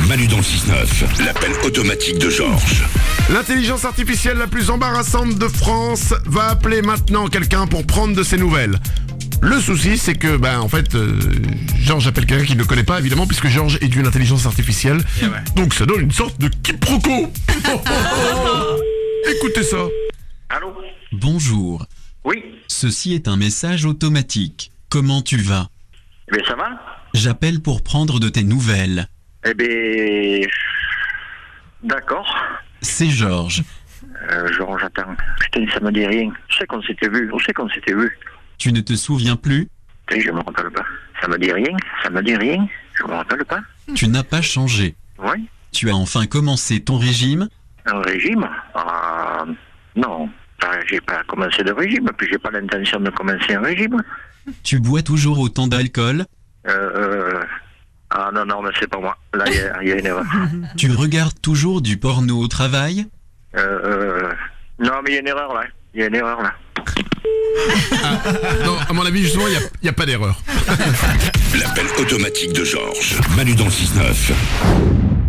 Manu dans le 6-9, l'appel automatique de Georges. L'intelligence artificielle la plus embarrassante de France va appeler maintenant quelqu'un pour prendre de ses nouvelles. Le souci, c'est que, Georges appelle quelqu'un qu'il ne connaît pas, évidemment, puisque Georges est une intelligence artificielle. Donc ça donne une sorte de quiproquo. Écoutez ça. Allô? Bonjour. Oui? Ceci est un message automatique. Comment tu vas? Eh bien, ça va? J'appelle pour prendre de tes nouvelles. Eh bien... D'accord. C'est Georges. Georges, attends. Putain, ça me dit rien. Je sais qu'on s'était vu. Où c'est qu'on s'était vu? Tu ne te souviens plus? Putain, je me rappelle pas. Ça me dit rien. Ça me dit rien. Je me rappelle pas. Tu n'as pas changé. Oui? Tu as enfin commencé ton régime? Un régime? Non. J'ai pas commencé de régime, puis j'ai pas l'intention de commencer un régime. Tu bois toujours autant d'alcool? Non, mais c'est pas moi. Là, il y a une erreur. Tu regardes toujours du porno au travail? Non, mais il y a une erreur, là. Il y a une erreur, là. Non, à mon avis, justement, il n'y a pas d'erreur. L'appel automatique de Georges. Manu dans le 6-9.